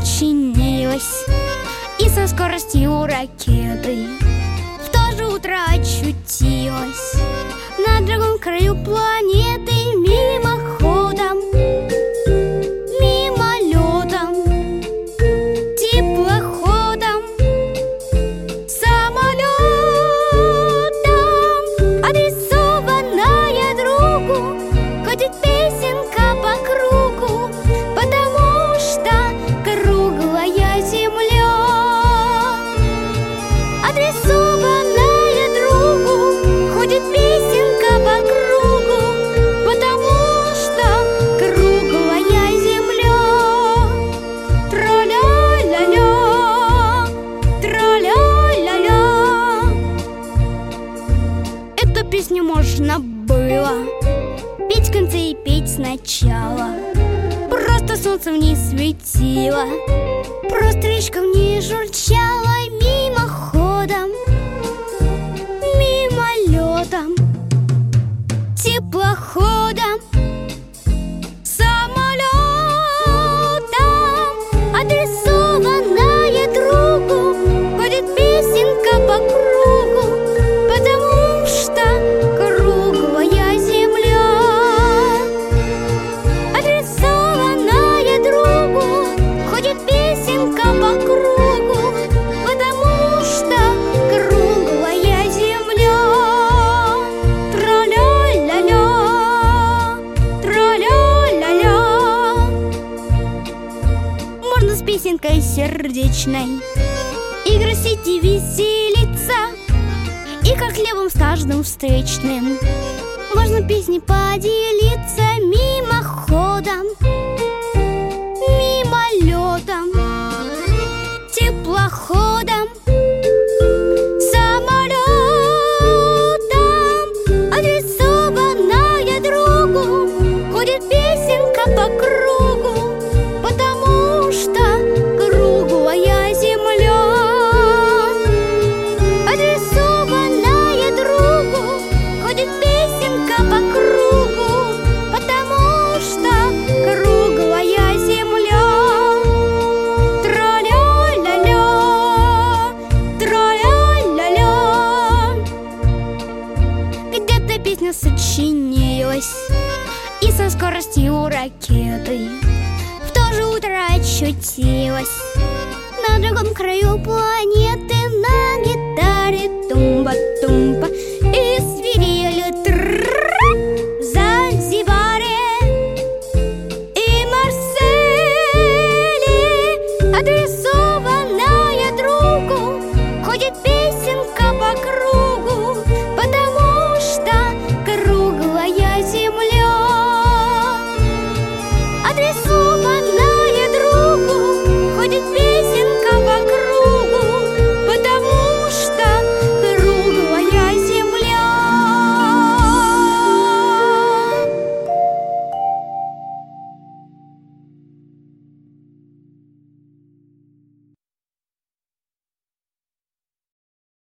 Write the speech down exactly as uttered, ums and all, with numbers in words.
сочинилась и со скоростью ракеты в то же утро очутилась на другом краю планеты, мимоходом, мимолетом, теплоходом, самолетом, адресованная другу, ходит песенка по кругу, потому что круглая земля. Адресованная другу, ходит песенка по кругу, потому что круглая земля. Тра-ля-ля-ля, тра-ля-ля-ля. Эту песню можно было петь в конце и петь сначала. Просто солнце в ней светило, просто речка в ней журчала, мимоходом, мимолетом, теплоходом, самолетом, адресованная другу, ходит песенка по кругу, потому что круглая земля. Адресованная другу, ходит песенка по кругу, потому что круглая земля. Тра-ля-ля-ля, тра-ля-ля-ля. Можно с песенкой сердечной и грустить, и веселиться, и как хлебом с каждым встречным можно песней поделиться, мимоходом, мимолетом, теплоходом, самолетом, адресованная другу, ходит песенка по кругу, потому что круглая земля. Адресованная другу, ходит песенка по кругу, потому что круглая земля. Тра-ля-ля-ля, тра-ля-ля-ля. Где-то песня сочинилась и со скоростью ракеты в то же утро очутилась на другом краю планеты, на гитаре тумба-тумба и свирели трррр в Занзибаре и Марселе. Адресу